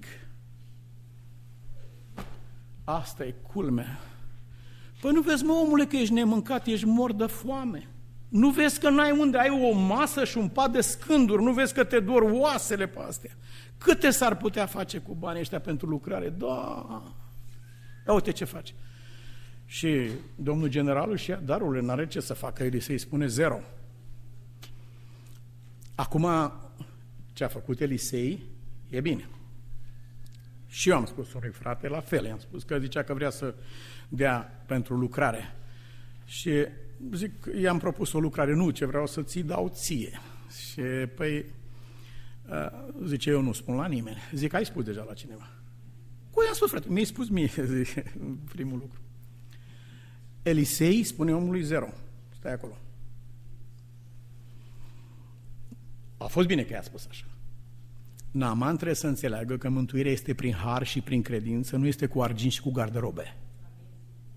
Asta e culmea. Păi nu vezi, mă, omule, că ești nemâncat, ești mort de foame. Nu vezi că n-ai unde, ai o masă și un pat de scânduri, nu vezi că te dor oasele pe astea. Câte s-ar putea face cu banii ăștia pentru lucrare? Da, ia uite ce faci. Și domnul general își ia darurile, n-are ce să facă, Elisei spune zero. Acum, ce a făcut Elisei e bine. Și eu am spus unui frate, la fel, i-am spus că zicea că vrea să dea pentru lucrare. Și zic, i-am propus o lucrare, nu, ce vreau să ți dau ție. Și păi, zice, eu nu spun la nimeni. Zic, ai spus deja la cineva. Cu i-am spus, frate, mi-ai spus mie, zic, primul lucru. Elisei spune omului zero. Stai acolo. A fost bine că i-a spus așa. Naaman trebuie să înțeleagă că mântuirea este prin har și prin credință, nu este cu argint și cu garderobe.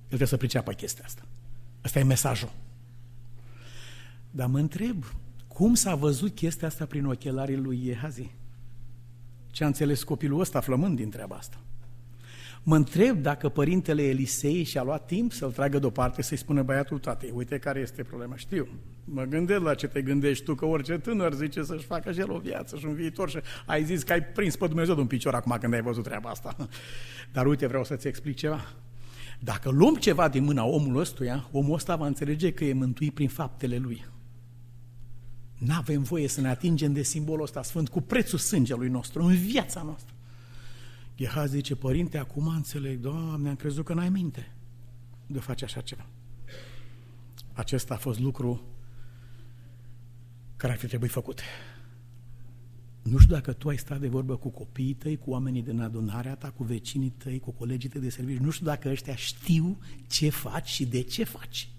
El trebuie să priceapă chestia asta. Asta e mesajul. Dar mă întreb, cum s-a văzut chestia asta prin ochelarii lui Gehazi? Ce a înțeles copilul ăsta flămând din treaba asta? Mă întreb dacă părintele Elisei și-a luat timp să-l tragă deoparte, să-i spună băiatul tatei, uite care este problema, știu, mă gândesc la ce te gândești tu, că orice tânăr zice să-și facă și el o viață și un viitor și ai zis că ai prins pe Dumnezeu de un picior acum când ai văzut treaba asta. Dar uite, vreau să-ți explic ceva. Dacă luăm ceva din mâna omului ăstuia, omul ăsta va înțelege că e mântuit prin faptele lui. N-avem voie să ne atingem de simbolul ăsta sfânt cu prețul sângelui nostru, în viața noastră. Gehazi zice, părinte, acum înțeleg, Doamne, am crezut că n-ai minte de face așa ceva. Acesta a fost lucru care ar fi trebuit făcut. Nu știu dacă tu ai stat de vorbă cu copiii tăi, cu oamenii din adunarea ta, cu vecinii tăi, cu colegii tăi de serviciu, nu știu dacă ăștia știu ce faci și de ce faci.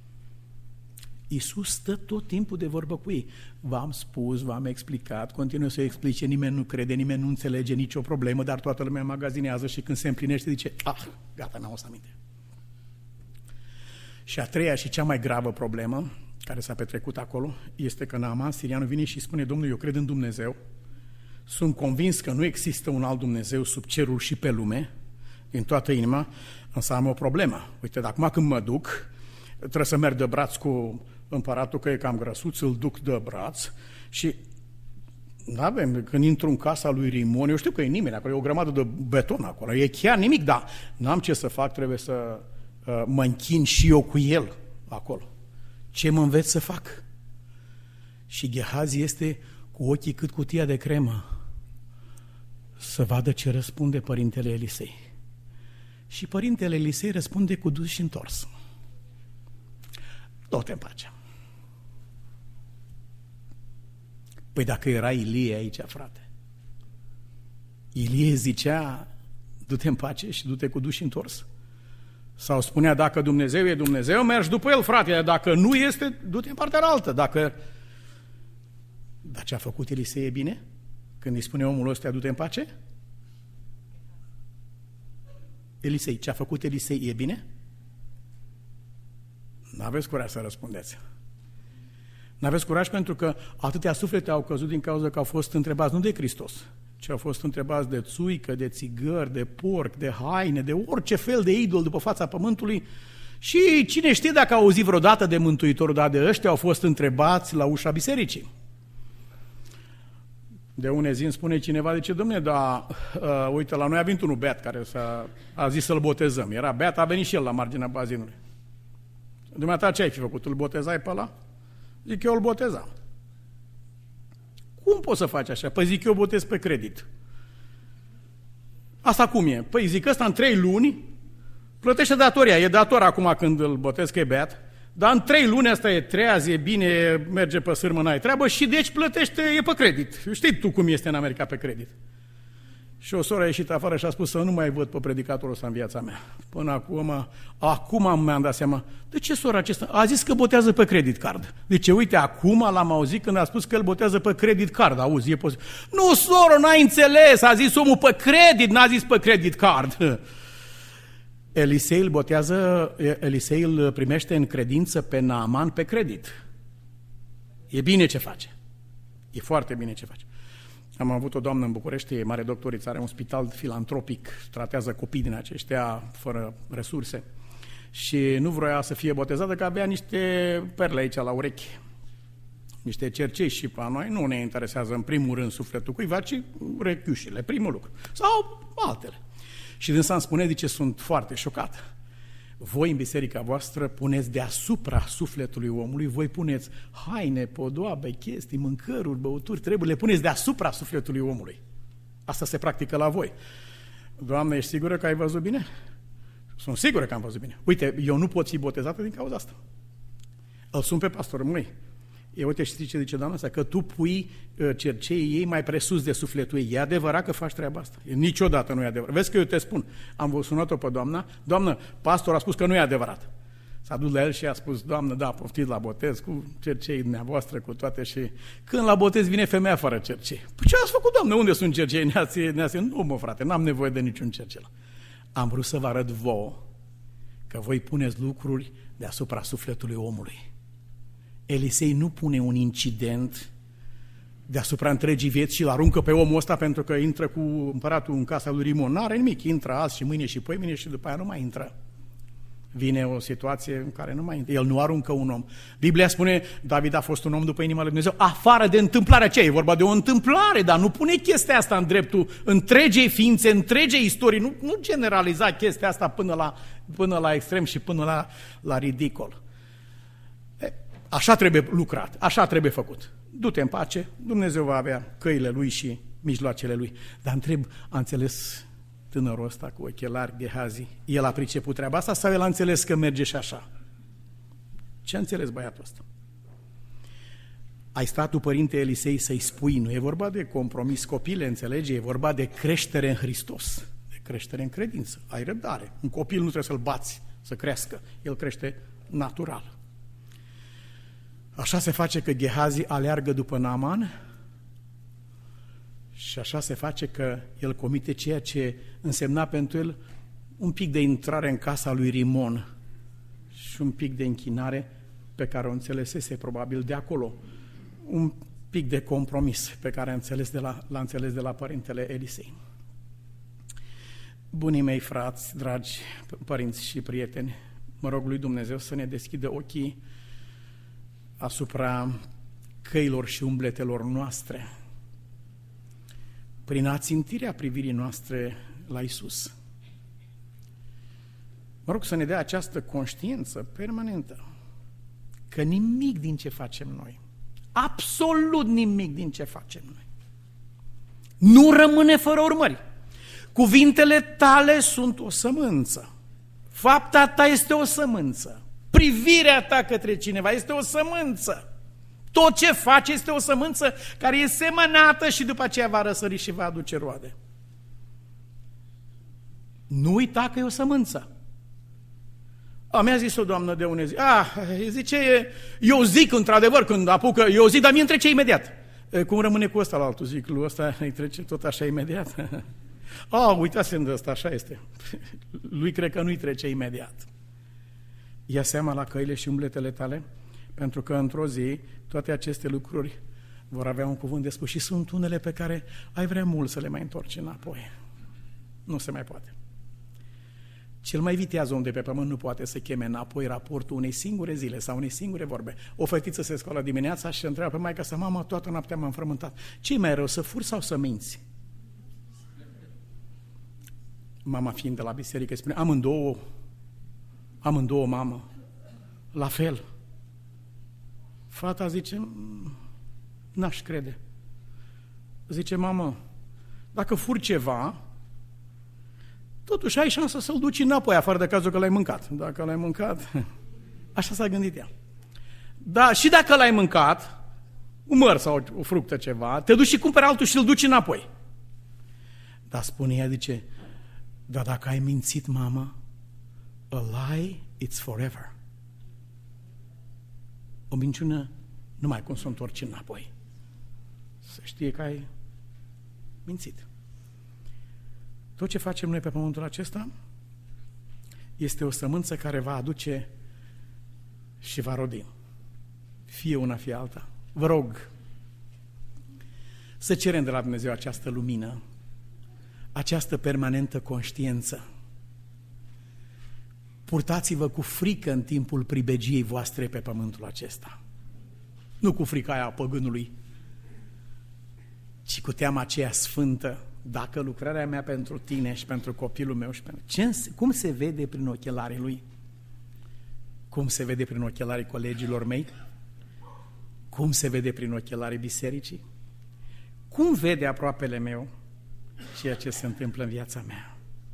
Iisus stă tot timpul de vorbă cu ei. V-am spus, v-am explicat, continuă să explice, nimeni nu crede, nimeni nu înțelege nicio problemă, dar toată lumea magazinează și când se împlinește zice, ah, gata, n-am o să aminte. Și a treia și cea mai gravă problemă care s-a petrecut acolo este că Naaman sirianul vine și spune, Domnul, eu cred în Dumnezeu, sunt convins că nu există un alt Dumnezeu sub cerul și pe lume, din toată inima, însă am o problemă. Uite, de acum când mă duc, trebuie să merg de braț cu împăratul, că e cam grăsuț, îl duc de braț și n-avem, când intru în casa lui Rimon, eu știu că e nimeni acolo, e o grămadă de beton acolo, e chiar nimic, dar n-am ce să fac, trebuie să uh, mă închin și eu cu el acolo. Ce mă înveți să fac? Și Gehazi este cu ochii cât cutia de cremă să vadă ce răspunde părintele Elisei. Și părintele Elisei răspunde cu dus și întors. Du-te în pace. Păi dacă era Ilie aici, frate, Ilie zicea, du-te în pace și du-te cu dus și întors. Sau spunea, dacă Dumnezeu e Dumnezeu, mergi după el, frate, dacă nu este, du-te în partea altă. Dacă... Dar ce a făcut Elisei e bine? Când îi spune omul ăsta, du-te în pace? Elisei, ce a făcut Elisei e bine? N-aveți curaj să răspundeți. N-aveți curaj pentru că atâtea suflete au căzut din cauza că au fost întrebați nu de Hristos, ci au fost întrebați de țuică, de țigări, de porc, de haine, de orice fel de idol după fața pământului. Și cine știe dacă au auzit vreodată de Mântuitorul, dar de ăștia au fost întrebați la ușa bisericii. De une zi îmi spune cineva, zice, dom'le, dar uh, uite, la noi a venit unul beat care s-a, a zis să-l botezăm. Era beat, a venit și el la marginea bazinului. Dumneata, ce ai fi făcut? Îl botezai pe ăla? Zic, eu îl botezam. Cum poți să faci așa? Păi zic, eu botez pe credit. Asta cum e? Păi zic, ăsta în trei luni plătește datoria. E dator acum când îl botez că e beat, dar în trei luni asta e treaz, e bine, merge pe sârmă, n-ai treabă și deci plătește, e pe credit. Știi tu cum este în America pe credit. Și o soră a ieșit afară și a spus să nu mai văd pe predicatorul ăsta în viața mea. Până acum, acum mi-am dat seama, de ce sora acesta? A zis că botează pe credit card. Deci uite, acum l-am auzit când a spus că el botează pe credit card. Auzi, e posibil. Nu, soră, n-ai înțeles, a zis omul pe credit, n-a zis pe credit card. Elisei îl botează, Elisei îl primește în credință pe Naaman pe credit. E bine ce face. E foarte bine ce face. Am avut o doamnă în București, e mare doctoriță, are un spital filantropic, tratează copii din aceștia fără resurse și nu vroia să fie botezată că avea niște perle aici la urechi, niște cercei și pe noi nu ne interesează în primul rând sufletul cuiva, ci urechiușile, primul lucru, sau altele. Și dânsa îmi spune, zice, sunt foarte șocat. Voi în biserica voastră puneți deasupra sufletului omului, voi puneți haine, podoabe, chestii, mâncăruri, băuturi, trebuie, le puneți deasupra sufletului omului. Asta se practică la voi. Doamne, ești sigură că ai văzut bine? Sunt sigură că am văzut bine. Uite, eu nu pot fi botezată din cauza asta. Îl sun pe pastor, măi, eu uite știi ce zice doamna asta, că tu pui uh, cerceii ei mai presus de sufletul ei. E adevărat că faci treaba asta? E, niciodată nu e adevărat. Vezi că eu te spun, am sunat-o pe doamna, doamnă, pastor a spus că nu e adevărat. S-a dus la el și a spus, doamnă, da, poftiți la botez cu cerceii dumneavoastră, cu toate și... Când la botez vine femeia fără cercei. Păi ce ați făcut, doamnă? Unde sunt cercei? Ne-ați, ne-ați... Nu, mă, frate, n-am nevoie de niciun cercel. Am vrut să vă arăt vouă că voi puneți lucruri deasupra sufletului omului. Elisei nu pune un incident deasupra întregii vieți și îl aruncă pe omul ăsta pentru că intră cu împăratul în casa lui Rimon. N-are nimic, intră azi și mâine și poimine și după aia nu mai intră. Vine o situație în care nu mai intră. El nu aruncă un om. Biblia spune, David a fost un om după inima lui Dumnezeu, afară de întâmplarea aceea. E vorba de o întâmplare, dar nu pune chestia asta în dreptul întregei ființe, întregei istorii. Nu, nu generaliza chestia asta până la, până la extrem și până la, la ridicol. E, așa trebuie lucrat, așa trebuie făcut. Du-te în pace, Dumnezeu va avea căile lui și mijloacele lui. Dar întreb, a înțeles tânărul ăsta cu ochelari Gehazi? El a priceput treaba asta sau el a înțeles că merge și așa? Ce a înțeles băiatul ăsta? Ai stat tu, părinte Elisei, să-i spui, nu e vorba de compromis, copile, înțelege, e vorba de creștere în Hristos, de creștere în credință, ai răbdare. Un copil nu trebuie să-l bați să crească, el crește natural. Așa se face că Gehazi aleargă după Naaman și așa se face că el comite ceea ce însemna pentru el un pic de intrare în casa lui Rimon și un pic de închinare pe care o înțelesese probabil de acolo, un pic de compromis pe care a înțeles de la, l-a înțeles de la părintele Elisei. Bunii mei frați, dragi părinți și prieteni, mă rog lui Dumnezeu să ne deschidă ochii asupra căilor și umbletelor noastre, prin ațintirea privirii noastre la Iisus. Mă rog să ne dea această conștiință permanentă că nimic din ce facem noi, absolut nimic din ce facem noi, nu rămâne fără urmări. Cuvintele tale sunt o sămânță, fapta ta este o sămânță, privirea ta către cineva este o sămânță. Tot ce faci este o sămânță care e semănată și după aceea va răsări și va aduce roade. Nu uita că e o sămânță. A, mi-a zis o doamnă de unei zi, ah, zice, eu zic într-adevăr când apucă, eu zic, dar mie îmi trece imediat. Cum rămâne cu ăsta la altul? Zic, lui ăsta îi trece tot așa imediat. Ah, uitasem de ăsta, așa este. Lui cred că nu-i trece imediat. Ia seama la căile și umbletele tale, pentru că într-o zi toate aceste lucruri vor avea un cuvânt de spus și sunt unele pe care ai vrea mult să le mai întorci înapoi. Nu se mai poate. Cel mai viteaz om de pe pământ nu poate să cheme înapoi raportul unei singure zile sau unei singure vorbe. O fetiță se scoală dimineața și întreabă pe maică sa, mamă, toată noaptea m-am frământat. Ce-i mai rău, să furi sau să minți? Mama fiind de la biserică spune, amândouă, amândouă, mamă, la fel. Fata zice, n-aș crede. Zice, mamă, dacă furi ceva, totuși ai șansa să-l duci înapoi, afară de cazul că l-ai mâncat. Dacă l-ai mâncat, așa s-a gândit ea. Da, și dacă l-ai mâncat, un măr sau o fructă ceva, te duci și cumperi altul și îl duci înapoi. Dar spune ea, zice, dar dacă ai mințit, mamă, a lie, it's forever. O minciună nu mai cum să o întorci înapoi. Să știe că ai mințit. Tot ce facem noi pe pământul acesta este o sămânță care va aduce și va rodi. Fie una, fie alta. Vă rog să cerem de la Dumnezeu această lumină, această permanentă conștiință. Purtați-vă cu frică în timpul pribegiei voastre pe pământul acesta. Nu cu frica aia a păgânului, ci cu teama aceea sfântă. Dacă lucrarea mea pentru tine și pentru copilul meu și pentru... Ce, cum se vede prin ochelarii lui? Cum se vede prin ochelarii colegilor mei? Cum se vede prin ochelarii bisericii? Cum vede aproapele meu ceea ce se întâmplă în viața mea?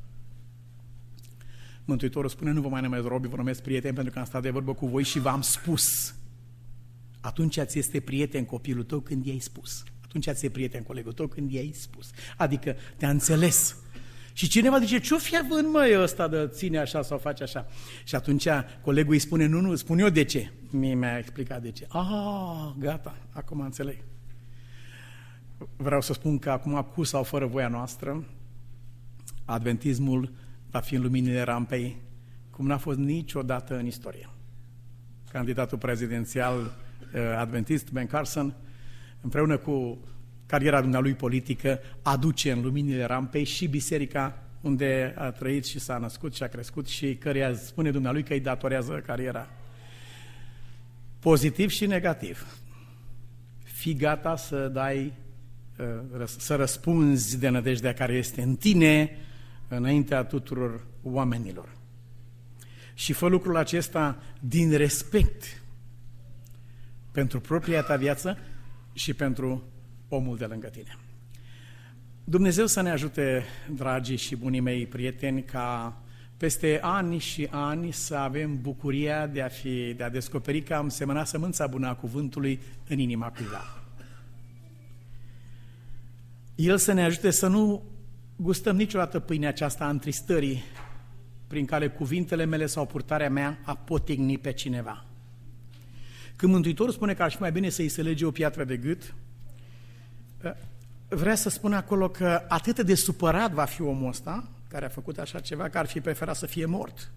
Mântuitorul spune, nu vă mai numesc robi, vă numesc prieteni, pentru că am stat de vorbă cu voi și v-am spus. Atunci ți este prieten copilul tău când i-ai spus. Atunci ți-e prieten colegul tău când i-ai spus. Adică te-a înțeles. Și cineva zice, ce-o fi având măi ăsta de ține așa sau face așa? Și atunci colegul îi spune, nu, nu, spun eu de ce. Mie mi-a explicat de ce. Ah, gata, acum înțeleg. Vreau să spun că acum, cu sau fără voia noastră, adventismul va fi în luminile rampei cum n-a fost niciodată în istorie. Candidatul prezidențial adventist, Ben Carson, împreună cu cariera dumnealui politică, aduce în luminile rampei și biserica unde a trăit și s-a născut și a crescut și căreia spune dumnealui că îi datorează cariera. Pozitiv și negativ. Fii gata să dai, să răspunzi de nădejdea care este în tine înaintea tuturor oamenilor. Și fă lucrul acesta din respect pentru propria ta viață și pentru omul de lângă tine. Dumnezeu să ne ajute, dragii și bunii mei prieteni, ca peste ani și ani să avem bucuria de a, fi, de a descoperi că am semănat sămânța bună a cuvântului în inima cuiva. El să ne ajute să nu gustăm niciodată pâinea aceasta a întristării prin care cuvintele mele sau purtarea mea a potigni pe cineva. Când Mântuitorul spune că ar fi mai bine să-i se lege o piatră de gât, vrea să spună acolo că atât de supărat va fi omul ăsta care a făcut așa ceva, că ar fi preferat să fie mort.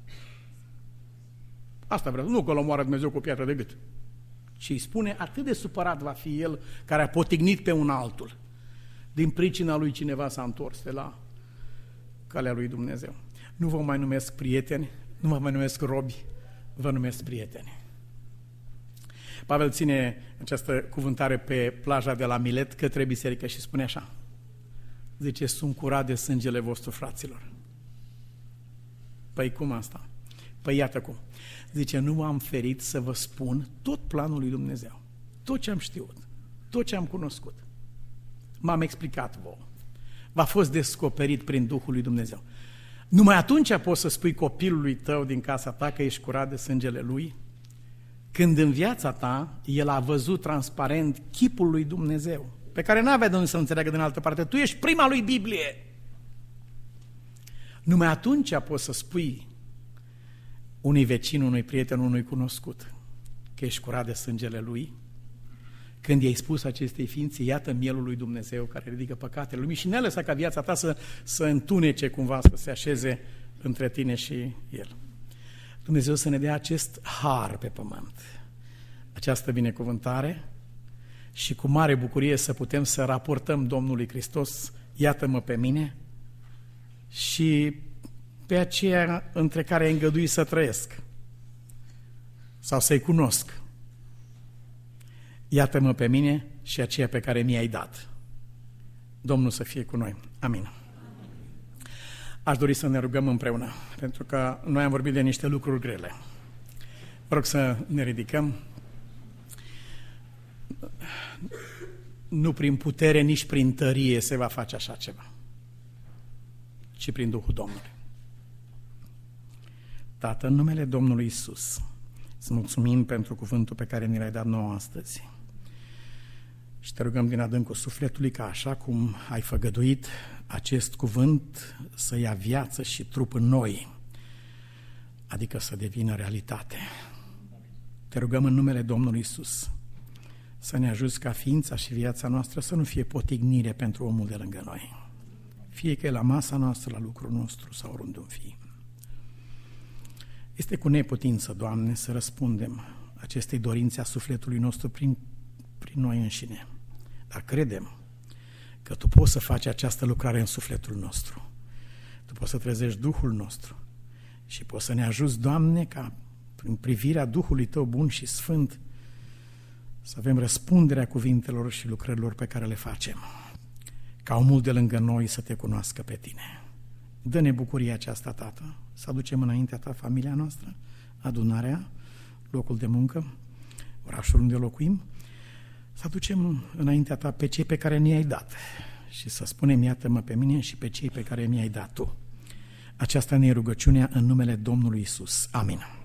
Asta vrea, nu că l omoară Dumnezeu cu o piatră de gât, ci îi spune atât de supărat va fi el care a potignit pe un altul. Din pricina lui cineva s-a întors de la calea lui Dumnezeu. Nu vă mai numesc prieteni, nu vă mai numesc robi, vă numesc prieteni. Pavel ține această cuvântare pe plaja de la Milet către biserică și spune așa: zice, sunt curat de sângele vostru, fraților. Păi cum asta? Păi iată cum. Zice, nu m-am ferit să vă spun tot planul lui Dumnezeu, tot ce am știut, tot ce am cunoscut. M-am explicat vouă. V-a fost descoperit prin Duhul lui Dumnezeu. Numai atunci poți să spui copilului tău din casa ta că ești curat de sângele lui, când în viața ta el a văzut transparent chipul lui Dumnezeu, pe care n-avea de unde să înțeleagă din altă parte. Tu ești prima lui Biblie. Numai atunci poți să spui unui vecin, unui prieten, unui cunoscut că ești curat de sângele lui, când i-ai spus acestei ființe, iată mielul lui Dumnezeu care ridică păcatele lumii și ne-a lăsat ca viața ta să, să întunece cumva, să se așeze între tine și el. Dumnezeu să ne dea acest har pe pământ, această binecuvântare și cu mare bucurie să putem să raportăm Domnului Hristos, iată-mă pe mine și pe aceea între care ai îngăduit să trăiesc sau să-i cunosc. Iată-mă pe mine și aceea pe care mi-ai dat. Domnul să fie cu noi. Amin. Aș dori să ne rugăm împreună, pentru că noi am vorbit de niște lucruri grele. Vă rog să ne ridicăm. Nu prin putere, nici prin tărie se va face așa ceva, ci prin Duhul Domnului. Tată, în numele Domnului Iisus, îți mulțumim pentru cuvântul pe care ni l-ai dat nouă astăzi. Și te rugăm din adâncul sufletului ca așa cum ai făgăduit acest cuvânt să ia viață și trup în noi, adică să devină realitate. Te rugăm în numele Domnului Iisus să ne ajuți ca ființa și viața noastră să nu fie potignire pentru omul de lângă noi, fie că e la masa noastră, la lucrul nostru sau oriunde fi. Este cu neputință, Doamne, să răspundem acestei dorințe a sufletului nostru prin, prin noi înșine. Dar credem că Tu poți să faci această lucrare în sufletul nostru. Tu poți să trezești Duhul nostru și poți să ne ajuți, Doamne, ca prin privirea Duhului Tău bun și sfânt să avem răspunderea cuvintelor și lucrărilor pe care le facem, ca omul de lângă noi să Te cunoască pe Tine. Dă-ne bucuria aceasta, Tată, să aducem înaintea Ta familia noastră, adunarea, locul de muncă, orașul unde locuim, să aducem înaintea Ta pe cei pe care ne-ai dat și să spunem, iată-mă pe mine și pe cei pe care mi-ai dat Tu. Aceasta ne e rugăciunea în numele Domnului Iisus. Amin.